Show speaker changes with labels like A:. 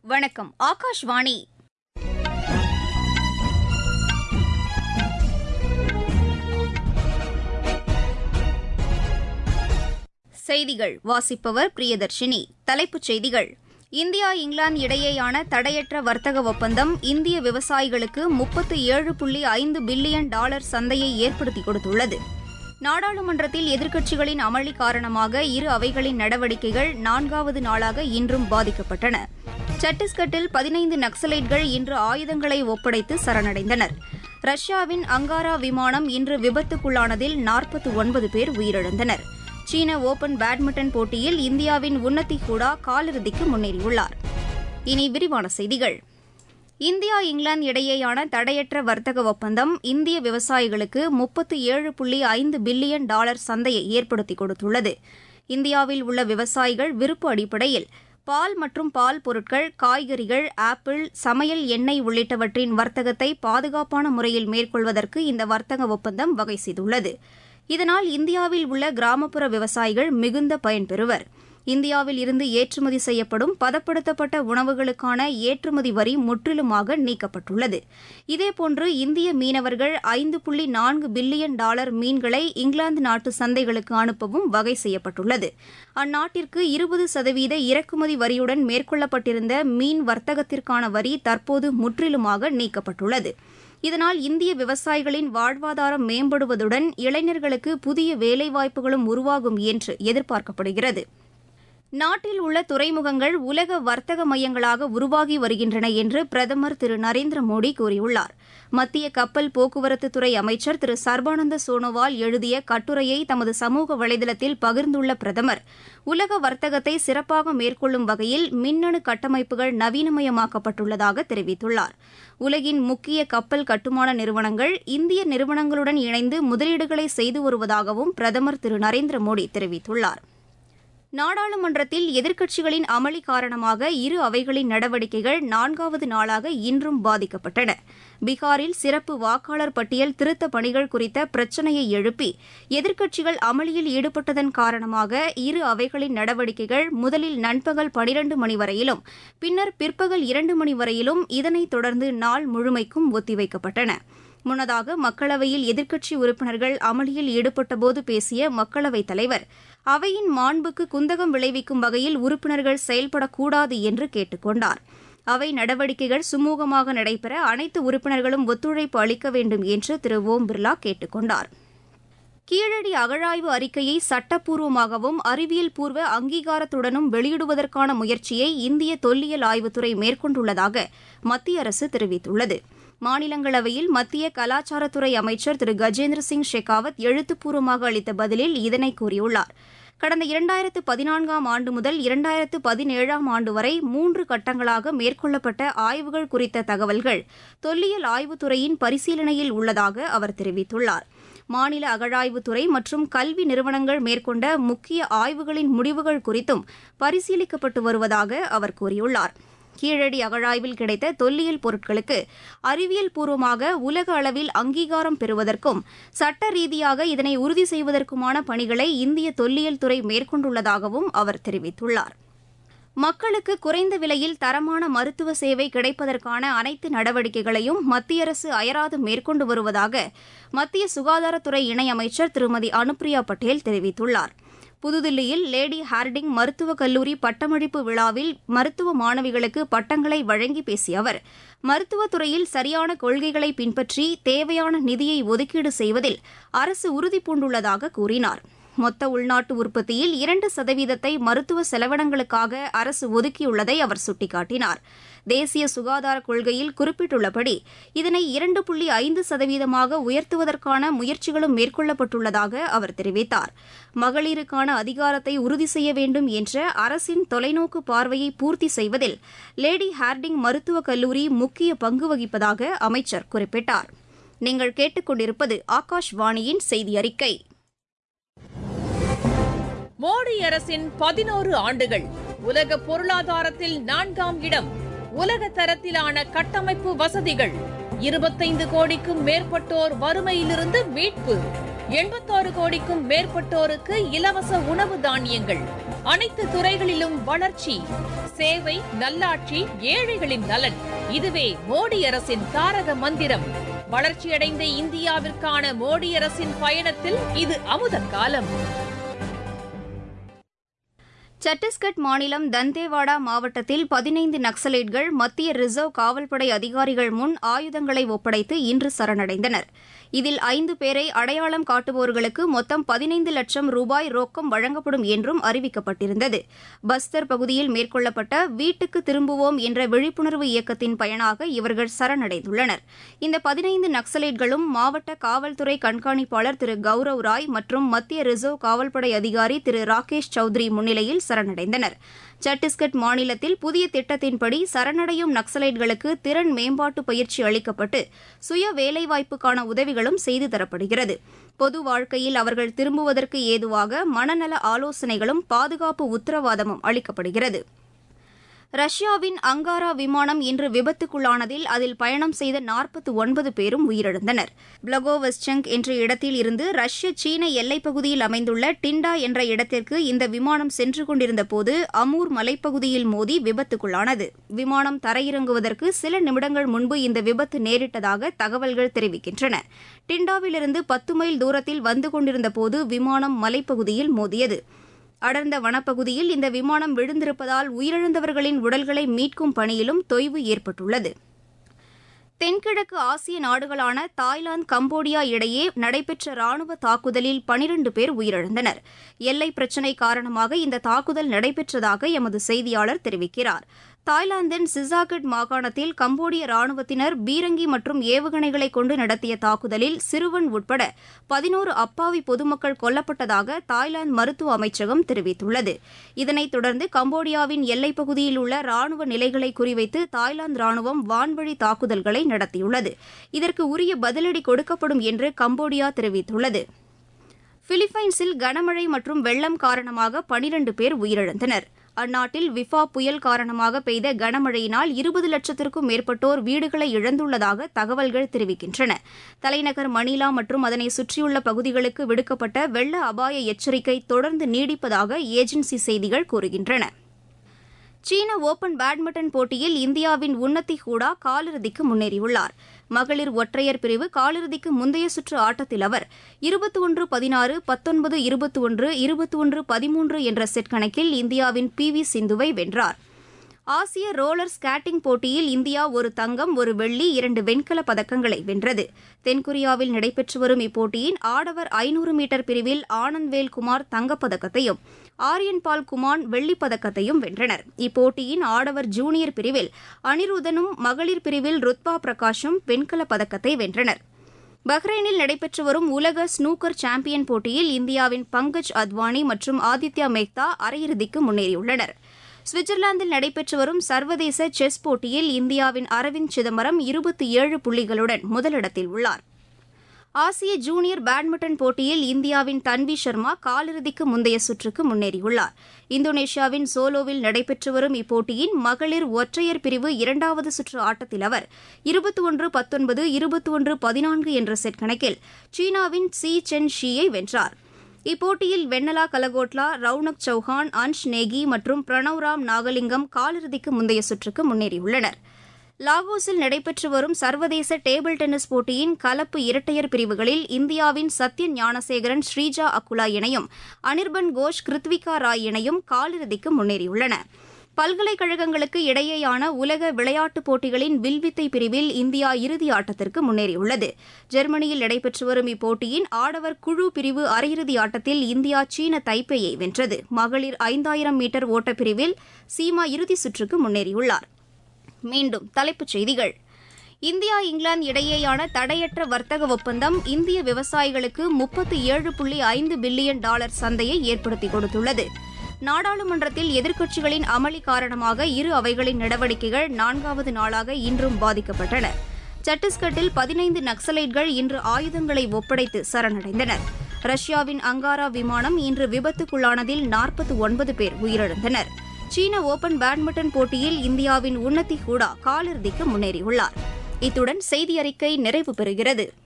A: வணக்கம். ஆகாஷ்வாணி. செய்திகள் வாசிப்பவர் பிரியதர்ஷினி. தலைப்புச் செய்திகள்: இந்தியா இங்கிலாந்து இடையேயான தடையற்ற வர்த்தக ஒப்பந்தம் இந்திய விவசாயிகளுக்கு $37.5 பில்லியன் சந்தையை ஏற்படுத்திக் கொடுத்துள்ளது. நாடாளுமன்றத்தில் எதிர்க்கட்சிகளின் அமளி காரணமாக இரு அவைகளின் நடவடிக்கைகள் 4வது நாளாக இன்றும் பாதிக்கப்பட்டன. சத்தீஸ்கட்டில் 15 நக்சலைட்கள் இன்று ஆயுதங்களை ஒப்படைத்து சரணடைந்தனர். ரஷ்யாவின் அங்காரா விமானம் இன்று விபத்துக்குள்ளானதில் 49 பேர் உயிரிழந்தனர். சீன ஓபன் பேட்மிண்டன் போட்டியில் இந்தியாவின் உன்னதி ஹூடா காலிறுதிக்கு முன்னேறியுள்ளார். இனி விரிவான செய்திகள். இந்தியா இங்கிலாந்து இடையேயான தடையற்ற வர்த்தக ஒப்பந்தம் இந்திய விவசாயிகளுக்கு $37.5 பில்லியன் சந்தையை ஏற்படுத்திக் கொடுத்துள்ளது. இந்தியாவில் உள்ள விவசாயிகள் விருப்ப அடிப்படையில் பால் மற்றும் பால் பொருட்கள், காய்கறிகள், ஆப்பிள், சமையல் எண்ணெய் உள்ளிட்டவற்றின் வர்த்தகத்தை பாதுகாப்பான முறையில் மேற்கொள்வதற்கு இந்த வர்த்தக ஒப்பந்தம் வகை செய்துள்ளது. இதனால் இந்தியாவில் உள்ள கிராமப்புற விவசாயிகள் மிகுந்த பயன்பெறுவர். இந்தியாவில் இருந்து ஏற்றுமதி செய்யப்படும் பதப்படுத்தப்பட்ட உணவுகளுக்கான ஏற்றுமதி வரி முற்றிலுமாக நீக்கப்பட்டுள்ளது. இதேபோன்று இந்திய மீனவர்கள் $5.4 பில்லியன் மீன்களை இங்கிலாந்து நாட்டு சந்தைகளுக்கு அனுப்பவும் வகை செய்யப்பட்டுள்ளது. அந்நாட்டிற்கு 20% இறக்குமதி வரியுடன் மேற்கொள்ளப்பட்டிருந்த மீன் வர்த்தகத்திற்கான வரி தற்போது முற்றிலுமாக நீக்கப்பட்டுள்ளது. இதனால் இந்திய விவசாயிகளின் வாழ்வாதாரம் மேம்படுவதுடன் இளைஞர்களுக்கு புதிய வேலைவாய்ப்புகளும் உருவாகும் என்று எதிர்பார்க்கப்படுகிறது. நாட்டில் உள்ள துறைமுகங்கள் உலக வர்த்தக மையங்களாக உருவாகி வருகின்றன என்று பிரதமர் திரு நரேந்திர மோடி கூறியுள்ளார். மத்திய கப்பல் போக்குவரத்துத்துறை அமைச்சர் திரு சர்பானந்த சோனோவால் எழுதிய கட்டுரையை தமது சமூக வலைதளத்தில் பகிர்ந்துள்ள பிரதமர், உலக வர்த்தகத்தை சிறப்பாக மேற்கொள்ளும் வகையில் மின்னணு கட்டமைப்புகள் நவீனமயமாக்கப்பட்டுள்ளதாக தெரிவித்துள்ளார். உலகின் முக்கிய கப்பல் கட்டுமான நிறுவனங்கள் இந்திய நிறுவனங்களுடன் இணைந்து முதலீடுகளை செய்து வருவதாகவும் பிரதமர் திரு நரேந்திர மோடி தெரிவித்துள்ளார். நாடாளுமன்றத்தில் எதிர்க்கட்சிகளின் அமளி காரணமாக இரு அவைகளின் நடவடிக்கைகள் 4வது நாளாக இன்றும் பாதிக்கப்பட்டன. பீகாரில் சிறப்பு வாக்காளர் பட்டியல் திருத்தப் பணிகள் குறித்த பிரச்சினையை எழுப்பி எதிர்க்கட்சிகள் அமளியில் ஈடுபட்டதன் காரணமாக இரு அவைகளின் நடவடிக்கைகள் முதலில் நண்பகல் 12 மணி வரையிலும் பின்னர் பிற்பகல் 2 மணி வரையிலும் இதனைத் தொடர்ந்து நாள் முழுமைக்கும் ஒத்திவைக்கப்பட்டன. முன்னதாக மக்களவையில் எதிர்க்கட்சி உறுப்பினர்கள் அமளியில் ஈடுபட்டபோது பேசிய மக்களவைத் தலைவர், அவையின் மாண்புக்கு குந்தகம் விளைவிக்கும் வகையில் உறுப்பினர்கள் செயல்படக்கூடாது என்று கேட்டுக் கொண்டார். அவை நடவடிக்கைகள் சுமூகமாக நடைபெற அனைத்து உறுப்பினர்களும் ஒத்துழைப்பு அளிக்க வேண்டும் என்று திரு ஓம் பிர்லா கேட்டுக் கொண்டார். கீழடி அகழாய்வு அறிக்கையை சட்டப்பூர்வமாகவும் அறிவியல் பூர்வ அங்கீகாரத்துடனும் வெளியிடுவதற்கான முயற்சியை இந்திய தொல்லியல் ஆய்வுத்துறை மேற்கொண்டுள்ளதாக மத்திய அரசு தெரிவித்துள்ளது. மாநிலங்களவையில் மத்திய கலாச்சாரத்துறை அமைச்சர் திரு கஜேந்திர சிங் ஷெகாவத் எழுத்துப்பூர்வமாக அளித்த பதிலில் இதனை கூறியுள்ளார். கடந்த 2014ஆம் ஆண்டு முதல் 2017ஆம் ஆண்டு வரை 3 கட்டங்களாக மேற்கொள்ளப்பட்ட ஆய்வுகள் குறித்த தகவல்கள் தொல்லியல் ஆய்வுத்துறையின் பரிசீலனையில் உள்ளதாக அவர் தெரிவித்துள்ளார். மாநில அகழாய்வுத்துறை மற்றும் கல்வி நிறுவனங்கள் மேற்கொண்ட முக்கிய ஆய்வுகளின் முடிவுகள் குறித்தும் பரிசீலிக்கப்பட்டு வருவதாக அவர் கூறியுள்ளார். கீழடி அகழாய்வில் கிடைத்த தொல்லியல் பொருட்களுக்கு அறிவியல் பூர்வமாக உலக அளவில் அங்கீகாரம் பெறுவதற்கும் சட்ட ரீதியாக இதனை உறுதி செய்வதற்குமான பணிகளை இந்திய தொல்லியல் துறை மேற்கொண்டுள்ளதாகவும் அவர் தெரிவித்துள்ளார். மக்களுக்கு குறைந்த விலையில் தரமான மருத்துவ சேவை கிடைப்பதற்கான அனைத்து நடவடிக்கைகளையும் மத்திய அரசு அயராது மேற்கொண்டு வருவதாக மத்திய சுகாதாரத்துறை இணையமைச்சர் திருமதி அனுப்பிரியா பட்டேல் தெரிவித்துள்ளார். புதுதில்லியில் லேடி ஹார்டிங் மருத்துவக் கல்லூரி பட்டமளிப்பு விழாவில் மருத்துவ மாணவிகளுக்கு பட்டங்களை வழங்கி பேசிய அவர், மருத்துவத் துறையில் சரியான கொள்கைகளை பின்பற்றி தேவையான நிதியை ஒதுக்கீடு செய்வதில் அரசு உறுதிபூண்டுள்ளதாக கூறினார். மொத்த உள்நாட்டு உற்பத்தியில் 2% மருத்துவ செலவினங்களுக்காக அரசு ஒதுக்கியுள்ளதை அவர் சுட்டிக்காட்டினார். தேசிய சுகாதார கொள்கையில் குறிப்பிட்டுள்ளபடி இதனை 2.5% உயர்த்துவதற்கான முயற்சிகளும் மேற்கொள்ளப்பட்டுள்ளதாக அவர் தெரிவித்தார். மகளிருக்கான அதிகாரத்தை உறுதி செய்ய வேண்டும் என்ற அரசின் தொலைநோக்கு பார்வையை பூர்த்தி செய்வதில் லேடி ஹார்டிங் மருத்துவக் கல்லூரி முக்கிய பங்கு வகிப்பதாக அமைச்சர் குறிப்பிட்டார். நீங்கள் கேட்டுக்கொண்டிருப்பது ஆகாஷ்வாணியின் செய்தி அறிக்கை.
B: மோடி அரசின் 11 ஆண்டுகள் உலக பொருளாதாரத்தில் 4ஆம் இடம். உலக தரத்திலான கட்டமைப்பு வசதிகள், 25 கோடிக்கும் மேற்பட்டோர் வறுமையிலிருந்து மீட்பு, 86 கோடிக்கும் மேற்பட்டோருக்கு இலவச உணவு தானியங்கள், அனைத்து துறைகளிலும் வளர்ச்சி, சேவை, நல்லாட்சி, ஏழைகளின் நலன். இதுவே மோடி அரசின் தாரக மந்திரம். வளர்ச்சியடைந்த இந்தியாவிற்கான மோடி அரசின் பயணத்தில் இது அமுத காலம்.
A: சத்தீஸ்கட் மாநிலம் தந்தேவாடா மாவட்டத்தில் 15 நக்சலைட்கள் மத்திய ரிசர்வ் காவல்படை அதிகாரிகள் முன் ஆயுதங்களை ஒப்படைத்து இன்று சரணடைந்தனர். இதில் 5 பேரை அடையாளம் காட்டுபவர்களுக்கு மொத்தம் 15 லட்சம் ரூபாய் ரொக்கம் வழங்கப்படும் என்றும் அறிவிக்கப்பட்டிருந்தது. பஸ்தர் பகுதியில் மேற்கொள்ளப்பட்ட வீட்டுக்கு திரும்புவோம் என்ற விழிப்புணர்வு இயக்கத்தின் பயனாக இவர்கள் சரணடைந்துள்ளனர். இந்த 15 நக்சலைட்களும் மாவட்ட காவல்துறை கண்காணிப்பாளர் திரு கௌரவ் ராய் மற்றும் மத்திய ரிசர்வ் காவல்படை அதிகாரி திரு ராகேஷ் சௌத்ரி முன்னிலையில் சரணடைந்தனர். சத்தீஸ்கட் மாநிலத்தில் புதிய திட்டத்தின்படி சரணடையும் நக்சலைட்களுக்கு திறன் மேம்பாட்டு பயிற்சி அளிக்கப்பட்டு சுய வேலைவாய்ப்புக்கான உதவிகளும் செய்து தரப்படுகிறது. பொது வாழ்க்கையில் அவர்கள் திரும்புவதற்கு ஏதுவாக மனநல ஆலோசனைகளும் பாதுகாப்பு உத்தரவாதமும் அளிக்கப்படுகிறது. ரஷ்யாவின் அங்காரா விமானம் இன்று விபத்துக்குள்ளானதில் அதில் பயணம் செய்த 49 பேரும் உயிரிழந்தனர். பிளகோவெஸ்செங்க் என்ற இடத்தில் இருந்து ரஷ்ய சீன எல்லைப்பகுதியில் அமைந்துள்ள டிண்டா என்ற இடத்திற்கு இந்த விமானம் சென்று கொண்டிருந்தபோது அமூர் மலைப்பகுதியில் மோதி விபத்துக்குள்ளானது. விமானம் தரையிறங்குவதற்கு சில நிமிடங்கள் முன்பு இந்த விபத்து நேரிட்டதாக தகவல்கள் தெரிவிக்கின்றன. டிண்டாவிலிருந்து 10 மைல் தூரத்தில் வந்து கொண்டிருந்தபோது விமானம் மலைப்பகுதியில் மோதியது. அடர்ந்த வனப்பகுதியில் இந்த விமானம் விழுந்திருப்பதால் உயிரிழந்தவர்களின் உடல்களை மீட்கும் பணியிலும் தொய்வு ஏற்பட்டுள்ளது. தென்கிழக்கு ஆசிய நாடுகளான தாய்லாந்து, கம்போடியா இடையே நடைபெற்ற ராணுவ தாக்குதலில் 12 பேர் உயிரிழந்தனர். எல்லை பிரச்சினை காரணமாக இந்த தாக்குதல் நடைபெற்றதாக எமது செய்தியாளர் தெரிவிக்கிறார். தாய்லாந்தின் சிசாகட் மாகாணத்தில் கம்போடிய ராணுவத்தினர் பீரங்கி மற்றும் ஏவுகணைகளை கொண்டு நடத்திய தாக்குதலில் சிறுவன் உட்பட 11 அப்பாவி பொதுமக்கள் கொல்லப்பட்டதாக தாய்லாந்து மருத்துவ அமைச்சகம் தெரிவித்துள்ளது. இதனைத் தொடர்ந்து கம்போடியாவின் எல்லைப்பகுதியில் உள்ள ராணுவ நிலைகளை குறிவைத்து தாய்லாந்து ராணுவம் வான்வழி தாக்குதல்களை நடத்தியுள்ளது. இதற்கு உரிய பதிலடி கொடுக்கப்படும் என்று கம்போடியா தெரிவித்துள்ளது. பிலிப்பைன்ஸில் கனமழை மற்றும் வெள்ளம் காரணமாக 12 பேர் உயிரிழந்தனர். அந்நாட்டில் விஃபா புயல் காரணமாக பெய்த கனமழையினால் 20 லட்சத்திற்கும் மேற்பட்டோர் வீடுகளை இழந்துள்ளதாக தகவல்கள் தெரிவிக்கின்றன. தலைநகர் மணிலா மற்றும் அதனை சுற்றியுள்ள பகுதிகளுக்கு விடுக்கப்பட்ட வெள்ள அபாய எச்சரிக்கை தொடர்ந்து நீடிப்பதாக ஏஜென்சி செய்திகள் கூறுகின்றன. சீன ஓபன் பேட்மிண்டன் போட்டியில் இந்தியாவின் உன்னதி ஹூடா காலிறுதிக்கு முன்னேறியுள்ளார். மகளிர் ஒற்றையர் பிரிவு காலிறுதிக்கு முந்தைய சுற்று ஆட்டத்தில் அவர் 21-16, 19-21, 21-13 என்ற செட் கணக்கில் இந்தியாவின் PV சிந்துவை வென்றார். ஆசிய ரோலர் ஸ்கேட்டிங் போட்டியில் இந்தியா 1 தங்கம், 1 வெள்ளி, 2 வெண்கலப் பதக்கங்களை வென்றது. தென்கொரியாவில் நடைபெற்று வரும் இப்போட்டியின் ஆடவர் 500 மீட்டர் பிரிவில் ஆனந்த்வேல் குமார் தங்கப்பதக்கத்தையும் ஆரியன் பால் குமான் வெள்ளிப் பதக்கத்தையும் வென்றனர். இப்போட்டியின் ஆடவர் ஜூனியர் பிரிவில் அனிருதனும் மகளிர் பிரிவில் ருத்பா பிரகாஷும் வெண்கலப் பதக்கத்தை வென்றனர். பஹ்ரைனில் நடைபெற்று வரும் உலக ஸ்னூக்கர் சாம்பியன் போட்டியில் இந்தியாவின் பங்கஜ் அத்வானி மற்றும் ஆதித்யா மேக்தா அரையிறுதிக்கு முன்னேறியுள்ளனர். சுவிட்சர்லாந்தில் நடைபெற்று வரும் சர்வதேச செஸ் போட்டியில் இந்தியாவின் அரவிந்த் சிதம்பரம் 27 புள்ளிகளுடன் முதலிடத்தில் உள்ளார். ஆசிய ஜூனியர் பேட்மிண்டன் போட்டியில் இந்தியாவின் தன்வி சர்மா காலிறுதிக்கு முந்தைய சுற்றுக்கு முன்னேறியுள்ளார். இந்தோனேஷியாவின் சோலோவில் நடைபெற்று வரும் இப்போட்டியின் மகளிர் ஒற்றையர் பிரிவு 2வது சுற்று ஆட்டத்தில் அவர் 21-19, 21-14 என்ற செட் கணக்கில் சீனாவின் சி சென் ஷியை வென்றார். இப்போட்டியில் வெண்ணலா கலகோட்லா, ரவுனக் சௌஹான், அன்ஷ் நேகி மற்றும் பிரணவ்ராம் நாகலிங்கம் காலிறுதிக்கு முந்தைய சுற்றுக்கு முன்னேறியுள்ளனர். லாகோஸில் நடைபெற்று வரும் சர்வதேச டேபிள் டென்னிஸ் போட்டியின் கலப்பு இரட்டையர் பிரிவுகளில் இந்தியாவின் சத்யன் ஞானசேகரன், ஸ்ரீஜா அக்குலா இணையும் அனிர்பன் கோஷ், கிருத்விகா ராய் இணையும் காலிறுதிக்கு முன்னேறியுள்ளன. பல்கலைக்கழகங்களுக்கு இடையேயான உலக விளையாட்டுப் போட்டிகளின் வில்வித்தை பிரிவில் இந்தியா இறுதி ஆட்டத்திற்கு முன்னேறியுள்ளது. ஜெர்மனியில் நடைபெற்று வரும் இப்போட்டியின் ஆடவர் குழு பிரிவு அரையிறுதி ஆட்டத்தில் இந்தியா சீன தைப்பேயை வென்றது. மகளிர் 5000 மீட்டர் ஓட்டப்பிரிவில் சீமா இறுதிச் சுற்றுக்கு முன்னேறியுள்ளார். மீண்டும் தலைப்புச் செய்திகள். இந்தியா இங்கிலாந்து இடையேயான தடையற்ற வர்த்தக ஒப்பந்தம் இந்திய விவசாயிகளுக்கு $37.5 பில்லியன் சந்தையை ஏற்படுத்திக் கொடுத்துள்ளது. நாடாளுமன்றத்தில் எதிர்க்கட்சிகளின் அமளி காரணமாக இரு அவைகளின் நடவடிக்கைகள் 4வது நாளாக இன்றும் பாதிக்கப்பட்டன. சத்தீஸ்கட்டில் 15 நக்சலைட்கள் இன்று ஆயுதங்களை ஒப்படைத்து சரணடைந்தனர். ரஷ்யாவின் அங்காரா விமானம் இன்று விபத்துக்குள்ளானதில் 49 பேர் உயிரிழந்தனர். சீன ஓபன் பேட்மிண்டன் போட்டியில் இந்தியாவின் உன்னதி ஹூடா காலிறுதிக்கு முன்னேறியுள்ளார். இத்துடன் செய்தியறிக்கை நிறைவு பெறுகிறது.